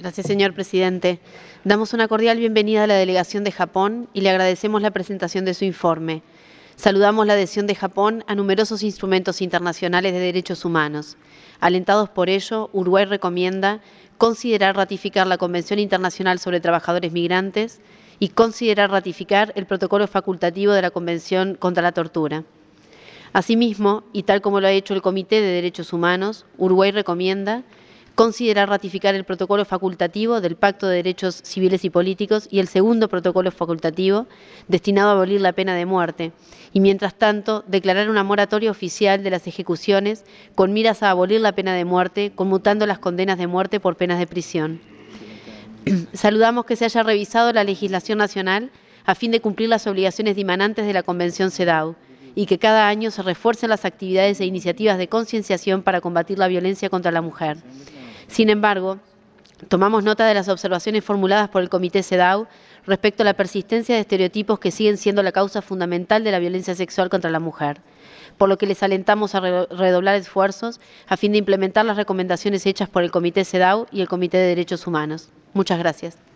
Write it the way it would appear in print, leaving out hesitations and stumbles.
Gracias, señor presidente. Damos una cordial bienvenida a la delegación de Japón y le agradecemos la presentación de su informe. Saludamos la adhesión de Japón a numerosos instrumentos internacionales de derechos humanos. Alentados por ello, Uruguay recomienda considerar ratificar la Convención Internacional sobre Trabajadores Migrantes y considerar ratificar el protocolo facultativo de la Convención contra la Tortura. Asimismo, y tal como lo ha hecho el Comité de Derechos Humanos, Uruguay recomienda considerar ratificar el protocolo facultativo del Pacto de Derechos Civiles y Políticos y el segundo protocolo facultativo destinado a abolir la pena de muerte, y mientras tanto declarar una moratoria oficial de las ejecuciones con miras a abolir la pena de muerte, conmutando las condenas de muerte por penas de prisión. Saludamos que se haya revisado la legislación nacional a fin de cumplir las obligaciones dimanantes de la Convención CEDAW y que cada año se refuercen las actividades e iniciativas de concienciación para combatir la violencia contra la mujer. Sin embargo, tomamos nota de las observaciones formuladas por el Comité CEDAW respecto a la persistencia de estereotipos que siguen siendo la causa fundamental de la violencia sexual contra la mujer, por lo que les alentamos a redoblar esfuerzos a fin de implementar las recomendaciones hechas por el Comité CEDAW y el Comité de Derechos Humanos. Muchas gracias.